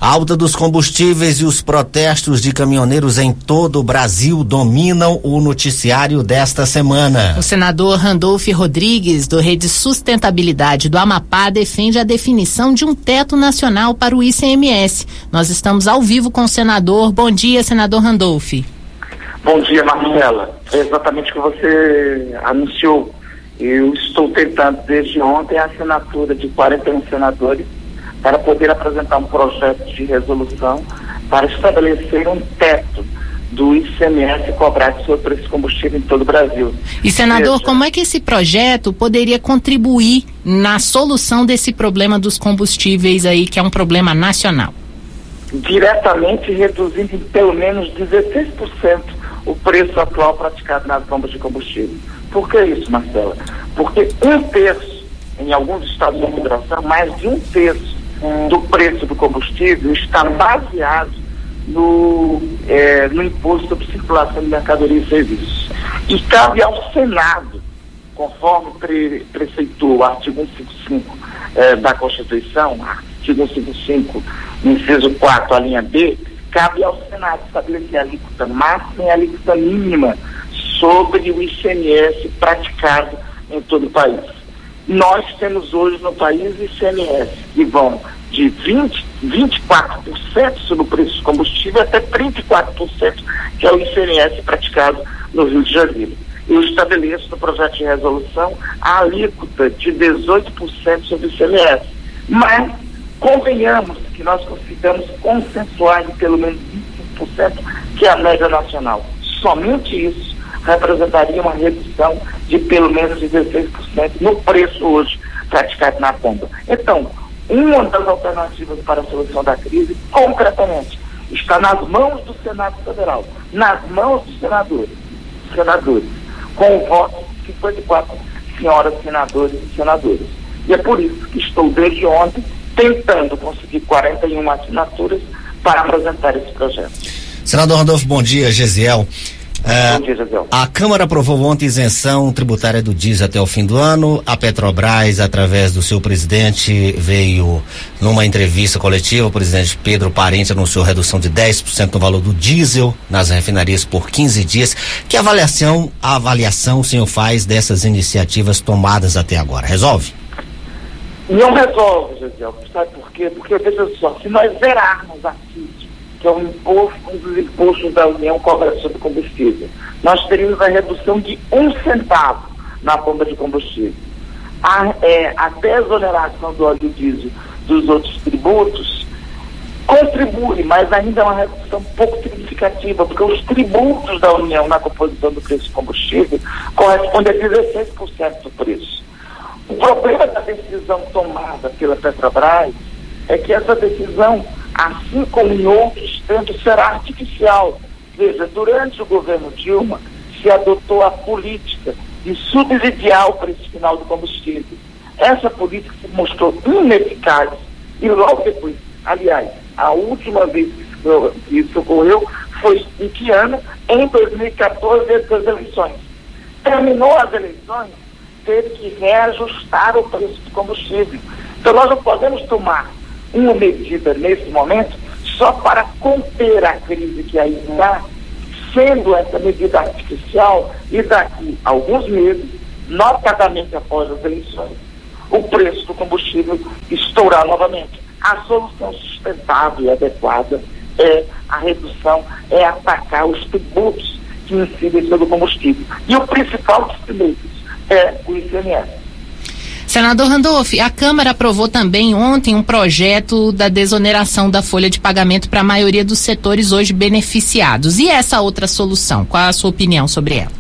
A alta dos combustíveis e os protestos de caminhoneiros em todo o Brasil dominam o noticiário desta semana. O senador Randolfo Rodrigues, do Rede Sustentabilidade do Amapá, defende a definição de um teto nacional para o ICMS. Nós estamos ao vivo com o senador. Bom dia, senador Randolfo. Bom dia, Marcela. É exatamente o que você anunciou. Eu estou tentando desde ontem a assinatura de 41 senadores para poder apresentar um projeto de resolução para estabelecer um teto do ICMS cobrado sobre esse combustível em todo o Brasil. E, senador, como é que esse projeto poderia contribuir na solução desse problema dos combustíveis aí, que é um problema nacional? Diretamente reduzindo em pelo menos 16% o preço atual praticado nas bombas de combustível. Por que isso, Marcela? Porque 1/3, em alguns estados da federação, mais de 1/3 do preço do combustível está baseado no imposto sobre circulação de mercadoria e serviços. E cabe ao Senado, conforme preceitou o artigo 155 da Constituição, artigo 155, inciso 4, a linha B, cabe ao Senado estabelecer a alíquota máxima e a alíquota mínima sobre o ICMS praticado em todo o país. Nós temos hoje no país ICMS que vão de 24% sobre o preço do combustível até 34%, que é o ICMS praticado no Rio de Janeiro. Eu estabeleço no projeto de resolução a alíquota de 18% sobre o ICMS. Mas convenhamos que nós consigamos consensuar em pelo menos 25%, que é a média nacional. Somente isso representaria uma redução de pelo menos 16% no preço hoje praticado na bomba. Então, uma das alternativas para a solução da crise, concretamente, está nas mãos do Senado Federal, nas mãos dos senadores, com o voto de 54 senhoras senadores e senadoras. E é por isso que estou desde ontem tentando conseguir 41 assinaturas para apresentar esse projeto. Senador Randolfo, bom dia, Gesiel. Bom dia, Gesiel. A Câmara aprovou ontem isenção tributária do diesel até o fim do ano. A Petrobras, através do seu presidente, veio numa entrevista coletiva, o presidente Pedro Parente anunciou redução de 10% no valor do diesel nas refinarias por 15 dias. Que avaliação o senhor faz dessas iniciativas tomadas até agora? Resolve? Não resolve, Gesiel. Sabe por quê? Porque, veja só, se nós zerarmos aqui, que é um dos impostos da União cobrados sobre combustível, nós teríamos a redução de 1 centavo na bomba de combustível. A desoneração do óleo diesel dos outros tributos contribui, mas ainda é uma redução pouco significativa, porque os tributos da União na composição do preço do combustível correspondem a 16% do preço. O problema da decisão tomada pela Petrobras é que essa decisão, assim como em outros tempos, será artificial. Veja, durante o governo Dilma, se adotou a política de subsidiar o preço final do combustível. Essa política se mostrou ineficaz e logo depois, aliás, a última vez que isso ocorreu foi em que ano? Em 2014, antes das eleições. Terminou as eleições, teve que reajustar o preço do combustível. Então nós não podemos tomar uma medida nesse momento só para conter a crise que aí está, sendo essa medida artificial, e daqui a alguns meses, notadamente após as eleições, o preço do combustível estourar novamente. A solução sustentável e adequada é a redução, é atacar os tributos que incidem sobre o combustível. E o principal dos tributos é o ICMS. Senador Randolfo, a Câmara aprovou também ontem um projeto da desoneração da folha de pagamento para a maioria dos setores hoje beneficiados. E essa outra solução, qual a sua opinião sobre ela?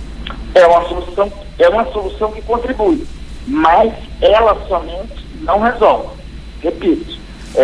É uma solução que contribui, mas ela somente não resolve. Repito,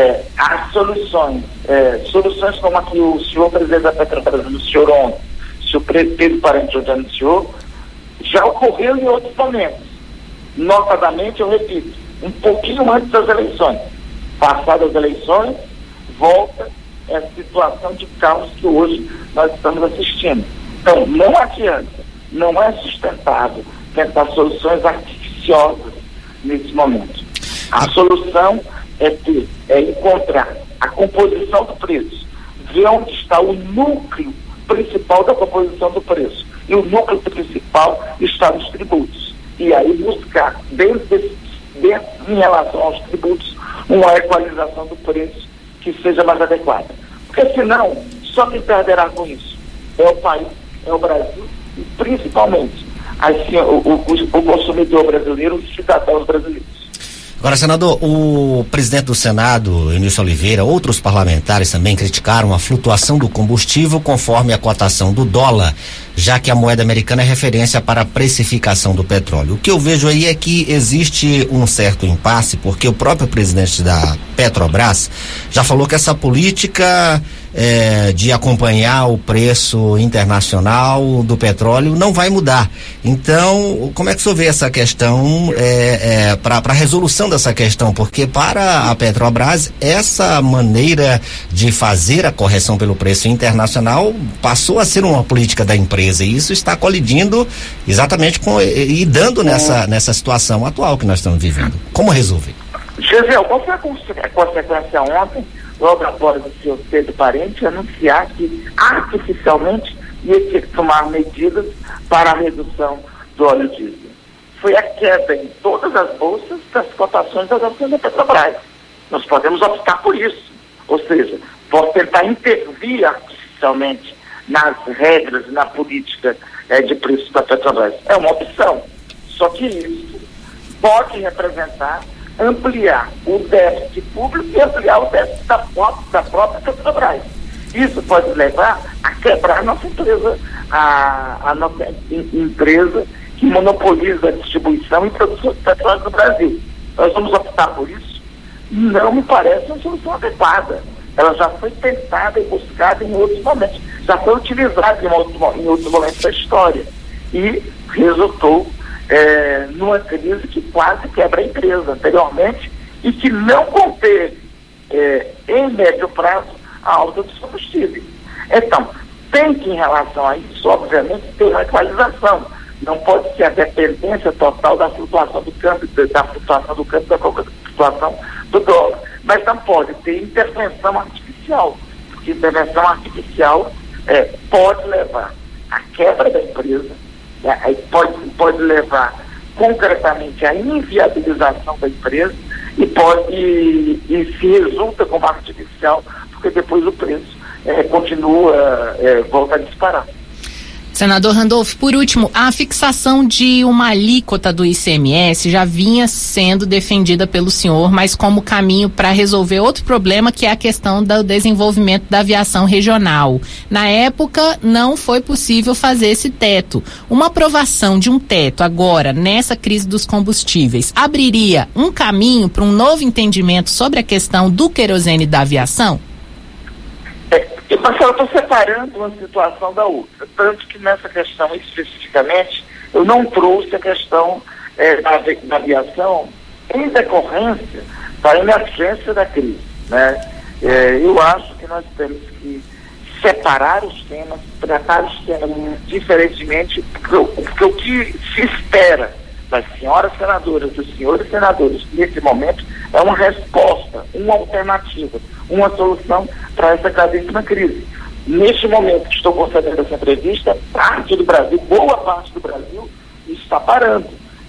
as soluções como a que o senhor presidente da Petrobras anunciou ontem, o senhor Pedro Parente já anunciou, já ocorreu em outros momentos. Notadamente, eu repito, um pouquinho antes das eleições. Passadas as eleições, volta essa situação de caos que hoje nós estamos assistindo. Então, não adianta, não é sustentável tentar soluções artificiosas nesse momento. A solução é encontrar a composição do preço, ver onde está o núcleo principal da composição do preço. E o núcleo principal está nos tributos. E aí buscar, em relação aos tributos, uma equalização do preço que seja mais adequada. Porque senão, só quem perderá com isso é o país, é o Brasil, e principalmente assim, o consumidor brasileiro, os cidadãos brasileiros. Agora, senador, o presidente do Senado, Eunício Oliveira, outros parlamentares também criticaram a flutuação do combustível conforme a cotação do dólar, já que a moeda americana é referência para a precificação do petróleo. O que eu vejo aí é que existe um certo impasse, porque o próprio presidente da Petrobras já falou que essa política de acompanhar o preço internacional do petróleo não vai mudar. Então, como é que o senhor vê essa questão para a resolução dessa questão? Porque para a Petrobras, essa maneira de fazer a correção pelo preço internacional passou a ser uma política da empresa, e isso está colidindo exatamente e dando nessa situação atual que nós estamos vivendo. Como resolver? Gisele, qual foi a consequência ontem, logo após o senhor Pedro Parente anunciar que artificialmente ia ter que tomar medidas para a redução do óleo diesel? Foi a queda em todas as bolsas das cotações das ações da Petrobras. Nós podemos optar por isso, ou seja, por tentar intervir artificialmente nas regras, na política de preços da Petrobras. É uma opção, só que isso pode representar ampliar o déficit público e ampliar o déficit da própria Petrobras. Isso pode levar a quebrar a nossa empresa, a nossa empresa que monopoliza a distribuição e produção de petróleo no Brasil. Nós vamos optar por isso? Não me parece uma solução adequada. Ela já foi tentada e buscada em outros momentos, já foi utilizada em outros momentos da história e resultou numa crise que quase quebra a empresa anteriormente e que não conteve, em médio prazo, a alta dos combustíveis. Então, tem que, em relação a isso, obviamente, ter uma equalização. Não pode ser a dependência total da flutuação do câmbio, da flutuação do dólar. Mas não pode ter intervenção artificial, porque intervenção artificial pode levar à quebra da empresa, pode levar concretamente à inviabilização da empresa e se resulta como artificial, porque depois o preço volta a disparar. Senador Randolph, por último, a fixação de uma alíquota do ICMS já vinha sendo defendida pelo senhor, mas como caminho para resolver outro problema, que é a questão do desenvolvimento da aviação regional. Na época, não foi possível fazer esse teto. Uma aprovação de um teto agora, nessa crise dos combustíveis, abriria um caminho para um novo entendimento sobre a questão do querosene da aviação? Marcelo, eu estou separando uma situação da outra, tanto que nessa questão especificamente eu não trouxe a questão da aviação em decorrência da emergência da crise, né? Eu acho que nós temos que separar os temas, tratar os temas diferentemente, porque o que se espera das senhoras senadoras, dos senhores senadores, nesse momento, é uma resposta, uma alternativa, uma solução para essa gravíssima crise. Neste momento que estou concedendo essa entrevista, parte do Brasil, boa parte do Brasil, está parando.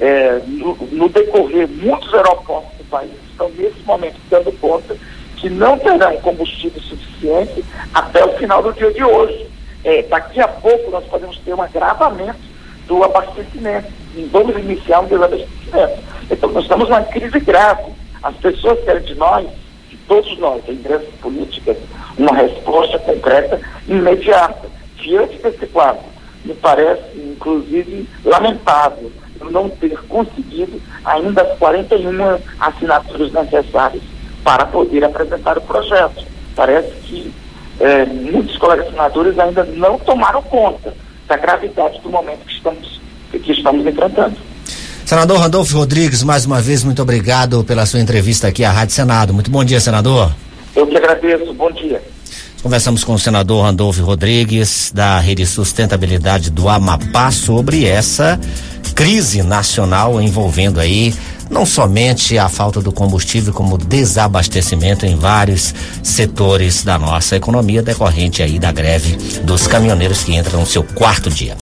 No decorrer, muitos aeroportos do país estão nesse momento dando conta que não terão combustível suficiente até o final do dia de hoje. Daqui a pouco nós podemos ter um agravamento do abastecimento. E vamos iniciar um desabastecimento. Então nós estamos numa crise grave. As pessoas querem de nós, de todos nós, as empresas políticas, uma resposta concreta imediata. Diante desse quadro, me parece, inclusive, lamentável eu não ter conseguido ainda as 41 assinaturas necessárias para poder apresentar o projeto. Parece que muitos colegas senadores ainda não tomaram conta da gravidade do momento que estamos enfrentando. Senador Randolph Rodrigues, mais uma vez, muito obrigado pela sua entrevista aqui à Rádio Senado. Muito bom dia, senador. Eu que agradeço, bom dia. Conversamos com o senador Randolph Rodrigues, da Rede Sustentabilidade do Amapá, sobre essa crise nacional envolvendo aí não somente a falta do combustível, como desabastecimento em vários setores da nossa economia, decorrente aí da greve dos caminhoneiros que entra no seu 4º dia.